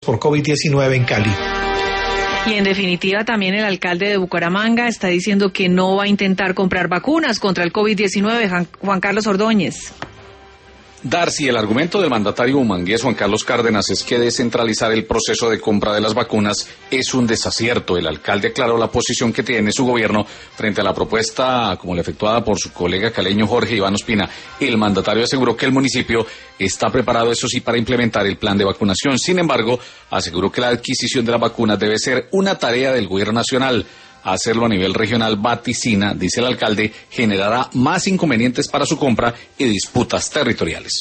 por COVID-19 en Cali. Y en definitiva también el alcalde de Bucaramanga está diciendo que no va a intentar comprar vacunas contra el COVID-19, Juan Carlos Ordóñez. Darcy, el argumento del mandatario humangués Juan Carlos Cárdenas es que descentralizar el proceso de compra de las vacunas es un desacierto. El alcalde aclaró la posición que tiene su gobierno frente a la propuesta como la efectuada por su colega caleño Jorge Iván Ospina. El mandatario aseguró que el municipio está preparado, eso sí, para implementar el plan de vacunación. Sin embargo, aseguró que la adquisición de las vacunas debe ser una tarea del gobierno nacional. Hacerlo a nivel regional vaticina, dice el alcalde, generará más inconvenientes para su compra y disputas territoriales.